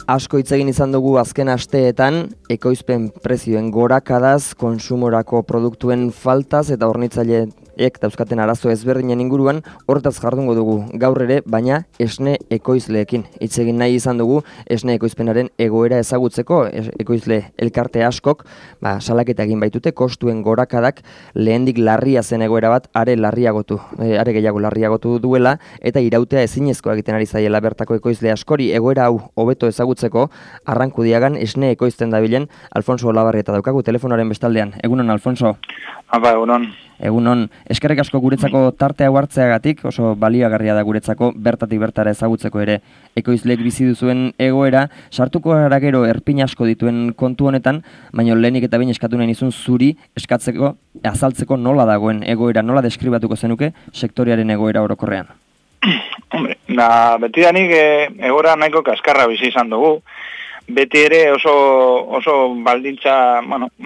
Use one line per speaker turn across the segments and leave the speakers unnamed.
Asko hitz egin izan dugu azken asteetan, ekoizpen prezioen gorakadaz, konsumorako produktuen faltaz eta hornitzaileek dauzkaten arazo ezberdinen inguruan, horretaz jardungo dugu gaur ere, baina esne ekoizleekin. Hitz egin nahi izan dugu esne ekoizpenaren egoera ezagutzeko, ekoizle elkarte askok, salaketa egin baitute, kostuen gorakadak lehendik larria zen egoera bat, are gehiago larriagotu duela, eta irautea ezinezkoa egiten ari zaiela bertako ekoizle askori. Egoera hau hobeto ezagutzeko, Arrankudiagan esne ekoizten dabilen Alfonso Olabarrieta daukagu telefonaren bestaldean. Egunon, Alfonso?
Egunon.
Egunon, eskerrik asko guretzako tartea hartzeagatik, oso baliagarria da guretzako bertatik bertara ezagutzeko ere ekoizleek bizi duzuen egoera. Sartuko gara gero erpin asko dituen kontu honetan, baina lehenik eta behin eskatu nahi nizun zuri azaltzeko nola dagoen egoera, nola deskribatuko zenuke sektorearen egoera orokorrean.
Hombre, betidanik egoera nahiko kaskarra bizi izan dugu. Beti ere oso baldintza,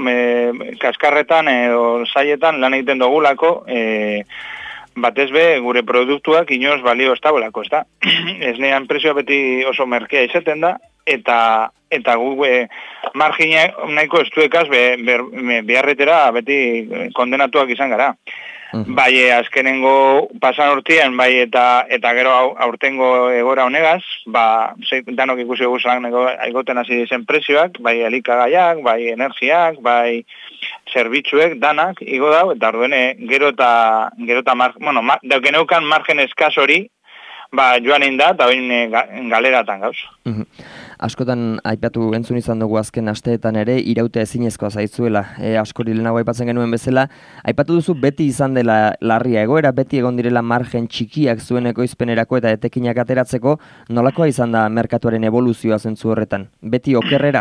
kaskarretan edo zaietan lan egiten dugulako, batez be gure produktuak inoz balio ez dagoelako, ez da. Esnean prezioa beti oso merkea izaten da, eta gu margina nahiko estuekaz beharretera beti kondenatuak izan gara. Bai, azkenengo pasan urtean, bai, eta gero aurtengo egora honegaz, danok ikusi dugu zelan egoten hasi zen prezioak, bai, elikagaiak, bai, energiak, bai, zerbitzuek, danak, igo dau, eta orduen gero eta daukeneukan margen eskaz hori, joan inda, eta oin galeratan gauz.
Askotan aipatu entzun izan dugu azken asteetan ere, irautea ezinezkoa zaizuela, askori lehenago aipatzen genuen bezala. Aipatu duzu beti izan dela larria egoera, beti egon direla margen txikiak zuen ekoizpenerako eta etekinak ateratzeko, nolakoa izan da merkatuaren evoluzioa zentzu horretan? Beti okerrera?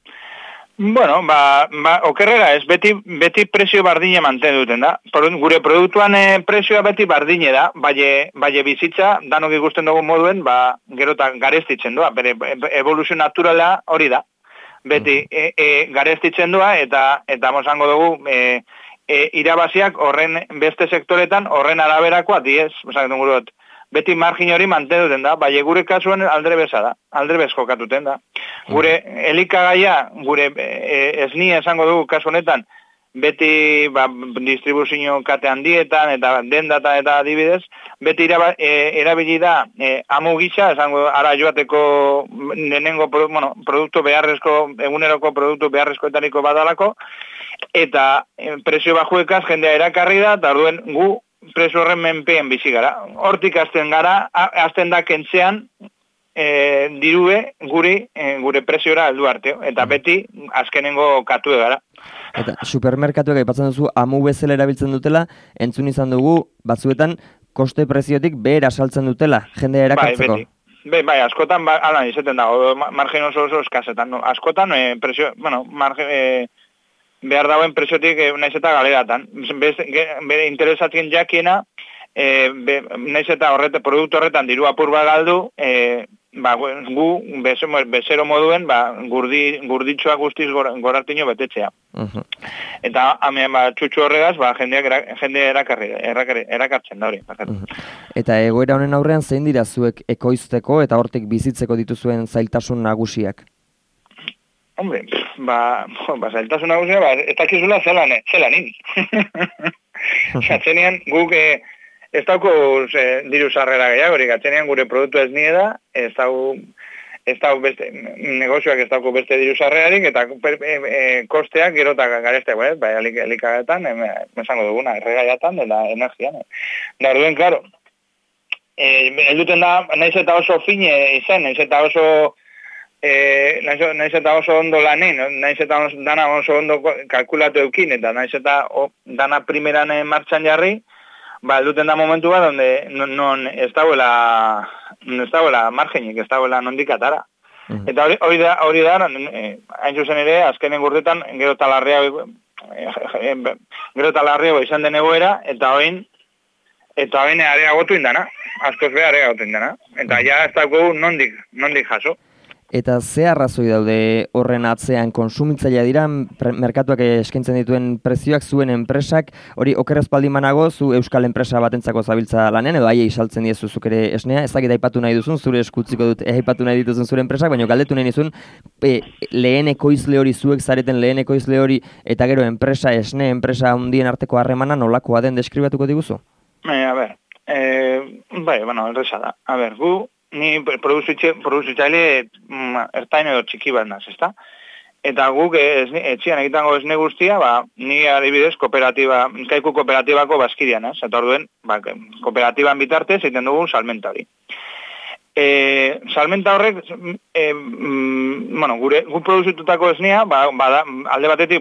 Bueno, okerrera ez, beti prezio bardine manten duten da. Gure produktuan prezioa beti bardine da, bai bizitza, danok ikusten dugu moduen, gero eta garestitzen doa, bere evoluzio naturala hori da. Beti garestitzen doa, eta mozango dugu irabaziak horren beste sektoretan, horren araberakoa diez, beti margin hori manten duten da, bai gure kasuan aldrebeza da, aldrebez jokatuten da. Gure elikagaia, gure esnia esango dugu kasu honetan, beti distribuzio kate handietan eta dendata eta adibidez, beti erabili da amu gisa, esango ara joateko nenengo produktu beharrezko, eguneroko produktu beharrezkoetariko badalako, eta prezio bajuekaz jendea erakarri da, eta orduen gu prezio horren menpean bizi gara. Hortik hasten gara, hasten da kentzean dirue gure preziora heldu arte, eta beti azkenengo katue gara.
Eta supermerkatuek aipatzen duzu amu bezala erabiltzen dutela, entzun izan dugu batzuetan koste preziotik behera saltzen dutela, jendea erakartzeko.
Bai, askotan, izaten dago, margen oso eskazetan. Askotan, prezio, behar dagoen preziotik naiz eta galeratan. Bere interesatzen jakiena, naiz eta produktu horretan diru apur bat galdu, gu bezero moduen gurditxoa guztiz gorartino betetzea. Eta txutxu horregaz jende erakartzen da hori. Eta
egoera honen aurrean zein dira zuek ekoizteko eta hortik bizitzeko dituzuen zailtasun nagusiak?
Hombre, zailtasun nagusia, ez dakizula zelanin. Atzenean guk ez dauko diru sarrera gehiagorik, atzenean gure produktu ez nie da, ez dauko beste negozioak ez dauko beste diru sarrerarik, eta kosteak gero eta garesteak, elikagaetan, esango duguna, erregaiatan, eta energian. Da orduen, klaro, elduten da, naiz eta oso fine izan, naiz eta oso ondo lanin, naiz eta dana oso ondo kalkulatu eukin, eta naiz eta dana primeran martxan jarri, duten da momentu bat, non ez dauela margenik, ez dauela nondik atara. Eta hori da, hain zuzen ere, azkenen gurtetan, gero eta larriago izan den egoera, eta hoin areagotu indana, askoz be areagotu indana. Eta ja ez dauko nondik jaso.
Eta ze arrazoi daude horren atzean konsumitzailea dira, merkatuak eskaintzen dituen prezioak zuen enpresak, hori okerrez baldin banago, zu euskal enpresa batentzako zabiltza lanean, edo haiei saltzen diezu zuk ere esnea, ez dakit aipatu nahi duzun, zure eskutziko dut aipatu nahi dituzun zure enpresak, baina galdetu nahi nizun, lehen ekoizle hori, zuek zareten lehen ekoizle hori, eta gero enpresa, esne enpresa handien arteko harremana nolakoa den deskribatuko diguzu?
Bai, erresa da. Ni produzitzaile ertain edo txiki bat naz, ezta? Eta guk etxian egitango esne guztia, ni adibidez Kaiku kooperatibako bazkidean, ez? Eta orduen, kooperatiban bitartez egiten dugun salmenta hori. Salmenta horrek, guk produzitutako esnea, alde batetik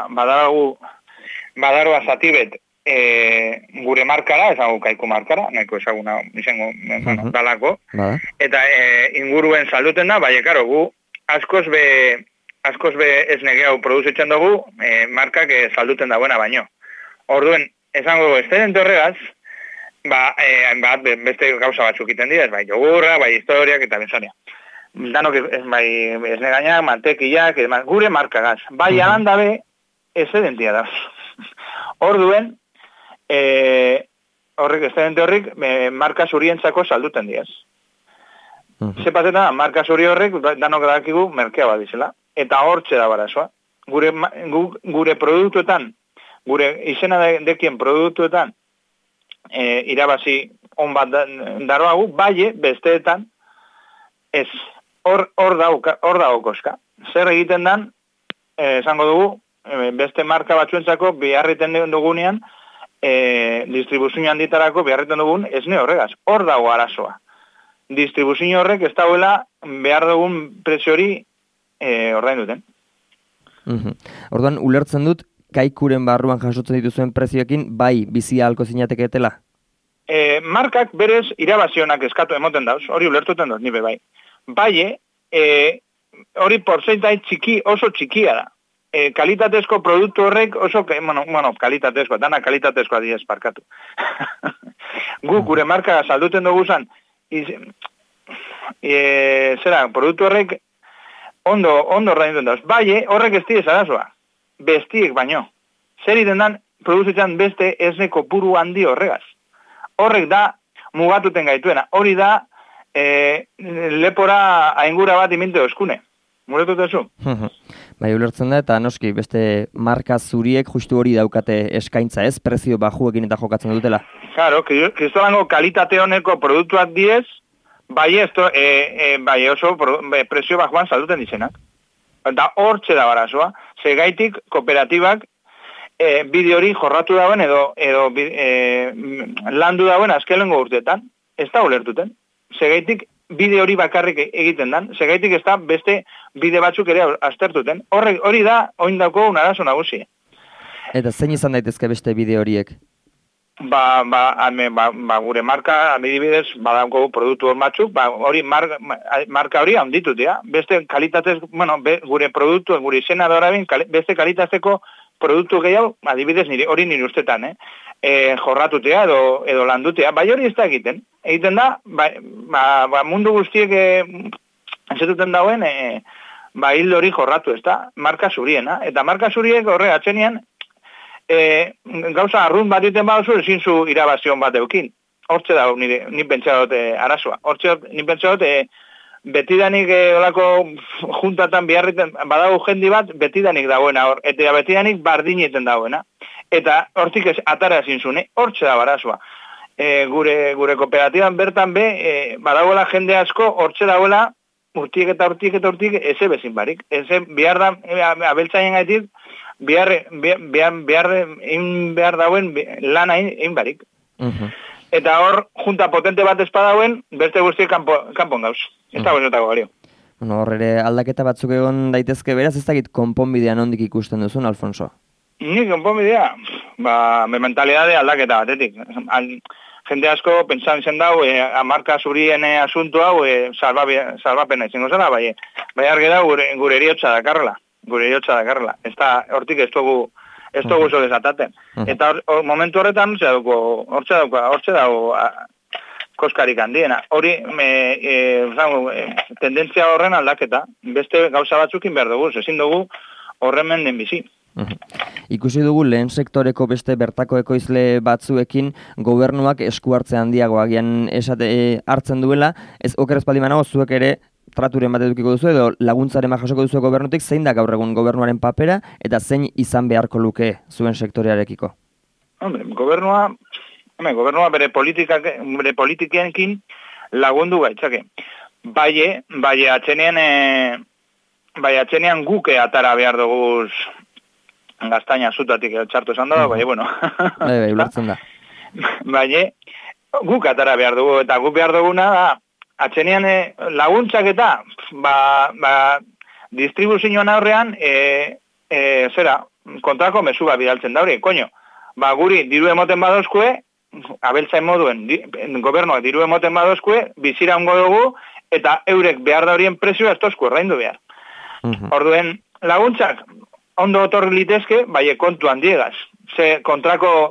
badaroa zatibet, gure markara, ezagu Kaiku markara, nahiko ezaguna izango dalako, eta inguruen salduten da, karo, gu askoz be esne gehiago produzitzen dugu, markak salduten dagoena baino. Orduen, esango excedente horregaz, beste gauza batzuk iten dira, bai jogurra, bai historiak eta benzaria. Danok esne gaina, mantekiak, gure markagaz. Bai alanda be, excedentia da. Orduen, excedente horrik marka zurientzako salduten diaz. Ze paseta, marka zuri horrek danok dakigu merkea bat dizela. Eta hortxe da barazoa. Gure produktuetan, gure izena dekien produktuetan, irabazi on bat daroagu, besteetan, ez, hor dago koska. Zer egiten dan, esango dugu, beste marka batzuentzako biharriten dugunean, distribuzio handitarako biharriten dugun esne horregaz. Hor dago arazoa. Distribuzio horrek ez dauela behar dugun prezio hori ordain duten.
Orduan, ulertzen dut, Kaikuren barruan jasotzen dituzuen prezioekin, bai, bizia halko zinateketela?
Markak berez irabazionak eskatu emoten dauz, hori ulertuten dut, nibe bai. Bai, hori porzentai oso txikia da. Kalitatezko produktu horrek oso, kalitatezko, dana kalitatezkoa diez parkatu. Gure marka salduten dugu zan, produktu horrek ondo ordaintzen dauz. Bai, horrek ez diez arazoa. Bestiek baino. Zer iten dan, produzitzen beste esne kopuru handi horregaz. Horrek da, mugatuten gaituena. Hori da, lepora aingura bat iminte oskune. Muretutezu?
Bai, ulertzen da, eta noski, beste marka zuriek justu hori daukate eskaintza ez, prezio bajuekin eta jokatzen dutela.
Claro, kristolango kalitate honeko produktuak diez, bai oso prezio bajuan salduten dizenak. Eta hortxe da barazoa, segaitik kooperatibak bide hori jorratu dauen edo landu dauen azkelengo urteetan, ez da ulertuten. Segaitik bide hori bakarrik egiten dan, segaitik ez da beste bide batzuk ere aztertuten. Hori da, oindako unarazo nagusi.
Eta zein izan daitezke beste bide horiek?
Gure marka, adibidez, badauko produktu hor batzuk, hori marka hori handitut, ja. Beste kalitatez, gure produktu, gure izena dorabin, beste kalitatezko produktu gehiago, adibidez, hori nire ustetan, jorratutea edo landutea, bai hori ez da egiten. Egiten da, mundu guztiek entzatuten dauen, hildo hori jorratu, ez da, marka zuriena. Eta marka zuriek horre atzenean, gauza arrunt bat egiten bauzu, ezin zu irabazion bat eukin. Hortxe da, ni pentsa dut arazoa. Hortxe ni pentsa dut, betidanik olako juntatan biharriten, badago jendi bat, betidanik dagoena hor, eta betidanik bardineten dagoena. Eta hortik atara ezin zune, hortxe da barazoa. Gure kooperatiban bertan badagoela jende asko, hortxe dagoela, urtiek eta eze bezin barik. Bihar da, abeltzaien gaitik, behar dauen lana egin barik. Eta hor, junta potente bat espadauen, beste guztiek kanpon gauz. Ez da gozetako gario.
Hor ere aldaketa batzuk egon daitezke beraz, ez dakit konponbidean ondik ikusten duzun, Alfonso?
Ni konponbidea? Mentalidade aldaketa batetik. Jende asko pentsan zen dau, marka zurien asuntu hau, salbapena izango zela, bai argi da gure eriotza dakarrela. Ez da, hortik ez dugu zo desataten. Eta momentu horretan, hortxe dago koskarik handiena. Hori, tendentzia horren aldaketa, beste gauza batzukin behar dugu, ezin dugu horren menden bizi.
Ikusi dugu lehen sektoreko beste bertako ekoizle batzuekin gobernuak esku hartze handiago agian hartzen duela, ez oker espaldi manago zuek ere traturen bat edukiko duzu edo laguntzaren bat jasoko duzu gobernutik, zein da gaur egun gobernuaren papera eta zein izan beharko luke zuen sektorearekiko?
Gobernua bere politikenekin lagundu gaitzake. Bai atzenean guke atara behar dugu gaztaina zutatik txartu esan da, bai, bueno.
Bai, ulertzen da.
Bai, guk atara behar dugu, eta guk behar duguna da, atzenean laguntzak eta, distribuzioan aurrean, kontrako mezu bidaltzen da hori, koño, guri diru emoten badozkue, abeltzain moduen, gobernuak diru emoten badozkue, bizira ongo dugu, eta eurek behar da horien prezioa ez tozku erraindu behar. Orduen, laguntzak, ondo otorri litezke, bai kontu handiegaz. Ze kontrako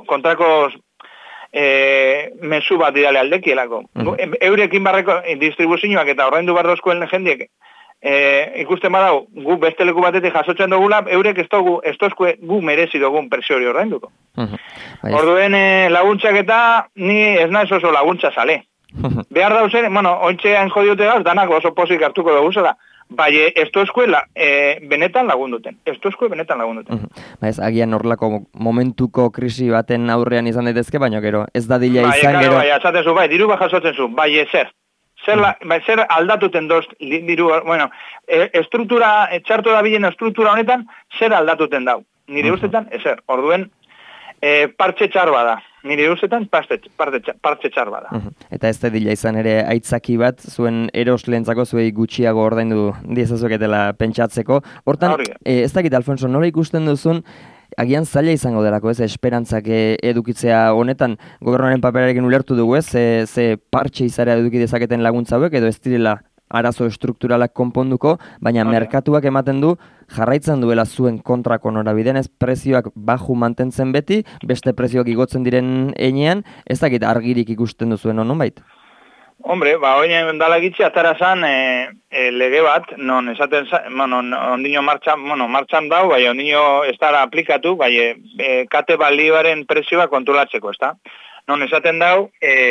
mezu bat didale aldekielako. Eurekin barreko distribuzioak eta ordaindu bardozkoen jendiek ikusten badau, gu beste leku batetik jasotzen dugula, eurek ez tozkue gu merezi dugun presio hori ordainduko. Orduen laguntzak eta ni ez naiz oso laguntza sale. Behar dauzen, ointxean jodiote gauz, danak oso pozik hartuko dugu zela. Bai, ez tozkuela benetan lagunduten.
Ez, agian horrelako momentuko krisi baten aurrean izan daitezke, baina gero, ez da dila izan gero...
Bai, esaten zu, bai, diru bat jasotzen zu, bai, zer aldatuten doz, diru, bueno, estruktura, txartu da bilen estruktura honetan, zer aldatuten dau. Nire ustetan, ezer, orduen, partxe txar bada. Nire ustetan, partxe txar bada.
Eta ez da dila izan ere aitzaki bat, zuen erosleentzako zuei gutxiago ordaindu diezazueketela pentsatzeko. Hortan, ez dakit, Alfonso, nola ikusten duzun, agian zaila izango delako, ez, esperantzak edukitzea honetan, gobernuaren paperarekin ulertu dugu, ez, ze partxe izarea eduki dezaketen laguntza hauek, edo ez direla arazo estrukturalak konponduko, baina merkatuak ematen du jarraitzen duela zuen kontrako norabideen, ez prezioak baju mantentzen beti, beste prezioak igotzen diren heinean, ez dakit argirik ikusten duzuen honon bait?
Hombre, oinen dala gitzi atarazan lege bat, non esaten, ondino martxan dau, bai ondino ez dara aplikatu, bai kate balioaren prezioa kontrolatzeko, ez da? Non esaten dau,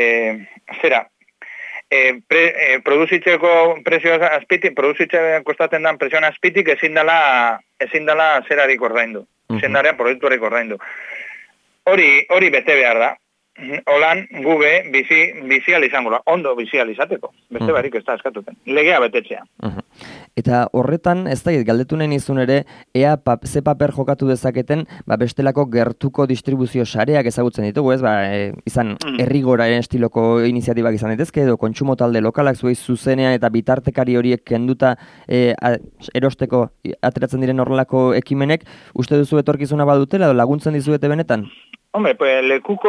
produzitzeko prezioa azpitik, produzitzeko kostaten dan prezioan azpitik ezin dela zerarik ordaindu. Ezin dara produktuarik ordaindu. Hori bete behar da. Holan gube bizial izango da. Ondo bizial izateko. Beste barik ez da eskatuten. Legea betetzea.
Eta horretan, ez da, galdetu nahi nizun ere, ea ze paper jokatu dezaketen, bestelako gertuko distribuzio sareak ezagutzen ditugu, ez? Izan herrigoraren estiloko iniziatibak izan daitezke, edo kontsumo talde lokalak zuei zuzenean eta bitartekari horiek kenduta erosteko ateratzen diren horrelako ekimenek, uste duzu etorkizuna badutela, edo laguntzen dizuete benetan?
Hombre, pues lekuko,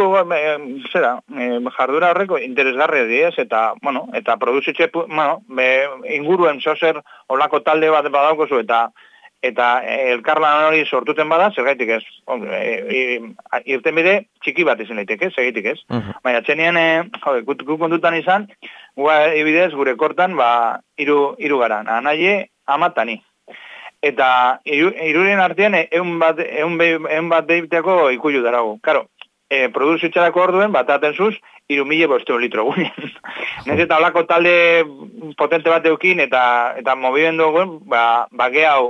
jardura horreko interesgarri diez, eta produzitxe, inguruen zozer olako talde bat badaukozu, eta elkarlan hori sortuten bada, zergaitik ez. Irten bide, txiki bat izan daiteke, segitik ez. Baina, txenien, guk kontutan izan, ibidez, gure kortan, iru gara, anaie, amatani. Eta iruren artean eun bat behiteako ikuilu darago. Karo, produzitzarako orduen bat atenzuz 3.500 litro gunean. Nez eta olako talde potente bat eukin eta movimendu guen, gehiago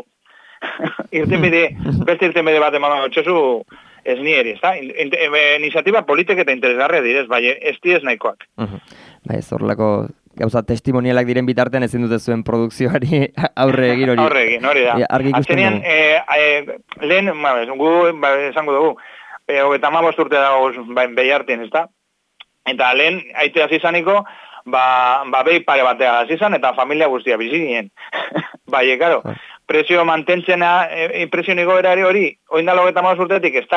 beste irtenbide bat eman txosu ez nieri, ez da? Iniziatiba politik eta interesgarria direz, bai, ez diez nahikoak.
Ez horrelako gauza testimonialak diren bitartean ezin dute zuen produkzioari aurre egin hori.
Aurre egin, hori da.
Argi ikusten
dugu. Lehen, gu esango dugu, 35 urte dago behiartien, ez da? Eta lehen, aite hasi izaniko, behi pare batea hasi izan, eta familia guztia bizi ginen. Bai, karo, prezio mantentzena, prezio nigoerari hori, oindalo 35 urtetik, ez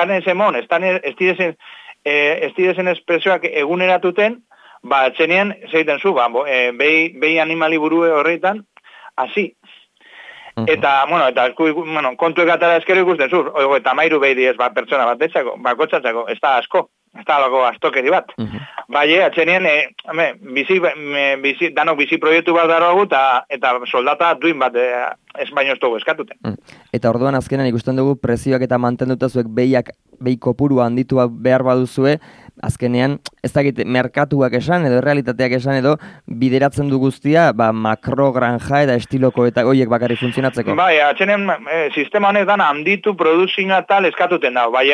direzen prezioak eguneratuten, txenien, zeiten zu, behi animali burue horreitan, hasi. Eta, kontuek atara eskero ikusten zu, eta mairu behi diez pertsona bat etxako, bakotxatzako, ez da asko. ez da alako astokeri bat. Bai, atxenien, danok bizi proiektu bat daroagu, eta soldata duin bat ez baino ez dugu eskatuten.
Eta orduan azkenan ikusten dugu prezioak eta mantenduta zuek behi kopurua handitu behar baduzue, azkenean ez dakit merkatuak esan edo realitateak esan edo bideratzen du guztia makro granja eta estiloko eta hoiek bakarri funtzionatzeko.
Bai, atxenen sistema honetan handitu produzioa tal eskatuten dago. Bai,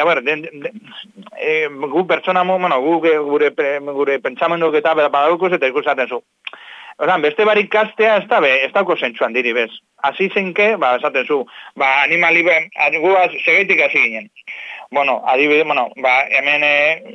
gu pertsona gure pentsamenduk eta badaukoz eta ikusaten zu. Oran, beste barik kastea ez dauko zentsuan diri bez. Hasi zenke, esaten zu, animali, guaz segeitik hasi ginen. Adibide, hemen,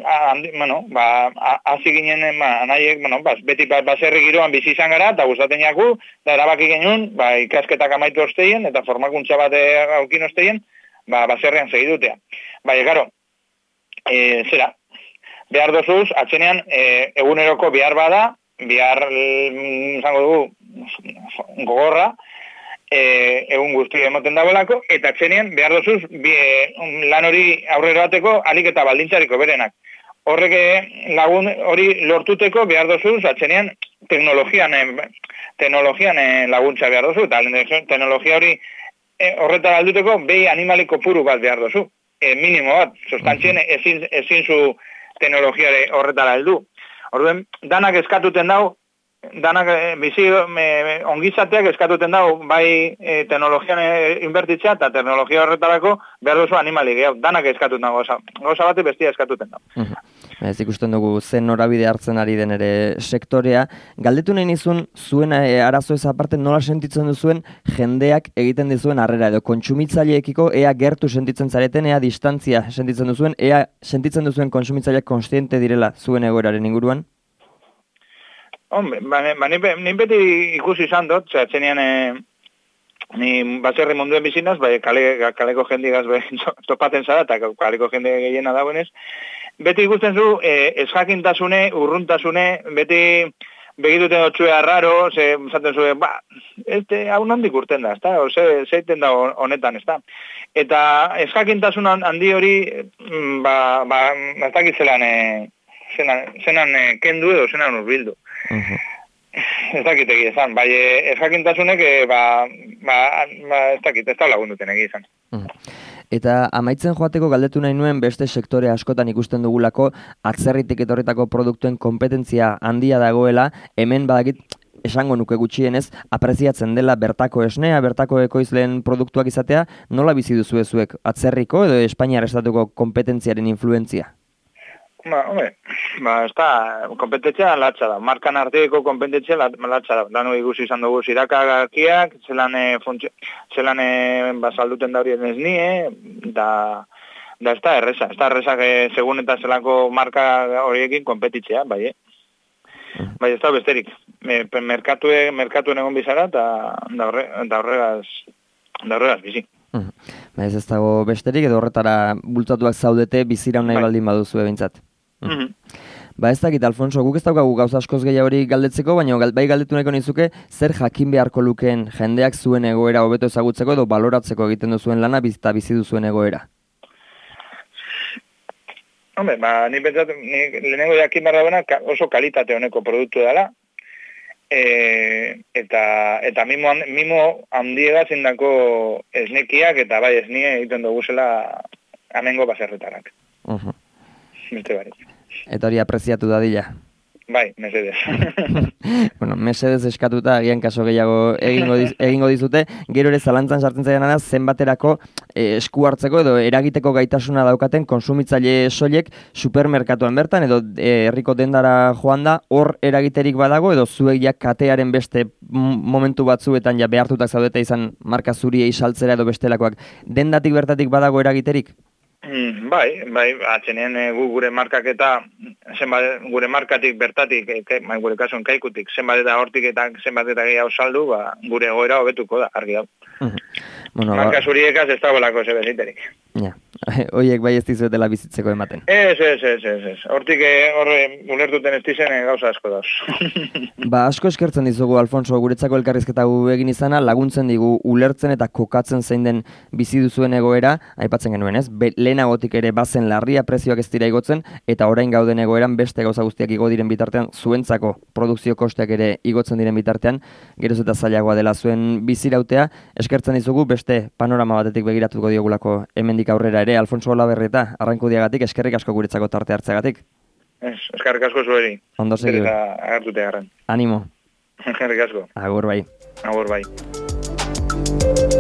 hasi ginen, nahiek, beti baserri giroan bizi izan gara, eta gustaten jaku, da erabaki genuen, ikasketak amaitu osteien, eta formakuntza bat aukin osteien, baserrian segidutea. Karo, zera, behar dozuz, atzenean, eguneroko behar bada, bihar, zango dugu, gogorra, egun guzti emoten dagoelako, eta atzenean behar dozuz lan hori aurrera bateko alik eta baldintzariko berenak. Horrek lagun hori lortuteko behar dozuz, atzenean teknologian laguntza behar dozu, eta teknologia hori horretara alduteko behi animaliko puru bat behar dozu. Minimo bat, sustantzien ezin zu teknologiare horretara heldu. Orduen, danak eskatuten dau, danak ongizateak eskatuten dau, bai teknologian inbertitzea eta teknologia horretarako behar duzu animali gehiago. Danak eskatuten dau, gauza bat bestia eskatuten dau.
Ez ikusten dugu zen norabide hartzen ari den ere sektorea. Galdetu nahi nizun, zuen arazo ez aparte nola sentitzen duzuen jendeak egiten dizuen harrera edo kontsumitzaileekiko ea gertu sentitzen zareten, ea distantzia sentitzen duzuen, ea sentitzen duzuen kontsumitzaileak konstiente direla zuen egoeraren inguruan?
Hombre, ni beti ikusi izan dut, zenean ni baserri munduen bizinaz, kaleko jendigaz topaten zara, eta kaleko jende gehiena dagoenez, beti ikusten zu, ezjakintasune, urruntasune, beti begituten dutxue arraro, zaten zu, hau nondik urten da, ezta? Zeiten da honetan, ezta? Eta ezjakintasun handi hori, ez dakit zelan kendu edo zelan urbildu. Ez dakit egi izan, ezjakintasunek, ez dakit, ez da lagunduten egi izan.
Eta amaitzen joateko galdetu nahi nuen beste sektore askotan ikusten dugulako atzerritik etorritako produktuen konpetentzia handia dagoela, hemen badakit esango nuke gutxienez, apreziatzen dela bertako esnea, bertako ekoizleen produktuak izatea, nola bizi duzu zuek atzerriko edo Espainiar estatuko konpetentziaren influentzia?
Ez da, kompetentzia latza da. Markan arteko kompetentzia latza da. Danu ikusi izan dugu zirakakiak, zelan basalduten da horien esnie, da ez da erresa. Ez da erresa segun eta zelako marka horiekin kompetitzea, bai. Bai, ez da besterik. Merkatuen egon bizara, eta horregaz bizi.
Ez dago besterik, edo horretara bultatuak zaudete biziraun nahi baldin baduzu ebintzat. Ez dakit, Alfonso, guk ez daukagu gauza askoz gehiago galdetzeko, baina bai galdetu nahiko nizuke, zer jakin beharko lukeen jendeak zuen egoera hobeto ezagutzeko edo baloratzeko egiten duzuen lana eta bizi duzuen egoera?
Hombre, ni lehenengo jakin behar dagoena oso kalitate honeko produktu dela, eta mimo handiega zindako esnekiak eta bai esnie egiten dugu zela amengo baserretarak. Beste barik.
Eta hori apreziatu dadila?
Bai, mesedez.
Mesedez eskatuta agian kaso gehiago egingo dizute, gero ere zalantzan sartzen zaidanana zenbaterako esku hartzeko edo eragiteko gaitasuna daukaten konsumitzaile soilek supermerkatuan bertan edo herriko dendara joan da, hor eragiterik badago edo zuek ja katearen beste momentu batzuetan ja behartutak zaudete izan marka zuriei saltzera edo bestelakoak, dendatik bertatik badago eragiterik?
Bai, atzenean gure markak eta gure markatik bertatik, gure kasuan kaikutik, zenbat eta hortik eta zenbat eta gehiago saldu, gure egoera hobetuko da, argi hau. Marka zuriekaz ez dagoelako zebeziterik.
Ja, horiek bai ez dizuetela bizitzeko ematen.
Ez. Hortik horre ulertuten ez dizen gauza asko dauz.
Ba, asko eskertzen dizugu, Alfonso, guretzako elkarrizketa egin izana, laguntzen digu ulertzen eta kokatzen zein den bizi duzuen egoera, aipatzen genuen, ez? Lehenagotik ere bazen larria prezioak ez dira igotzen, eta orain gauden egoeran beste gauza guztiak igo diren bitartean, zuentzako produkzio kosteak ere igotzen diren bitartean, geroz eta zailagoa dela zuen bizirautea, eskertzen dizugu beste panorama batetik begiratuko diogulako hemendik aurrera ere, Alfonso Olaberrieta, Arrankudiagatik, eskerrik asko guretzako tarte hartzeagatik.
Eskerrik asko zueri.
Ondo segi.
Eta agertute garran.
Animo.
Eskerrik asko.
Agur bai.
Agur bai.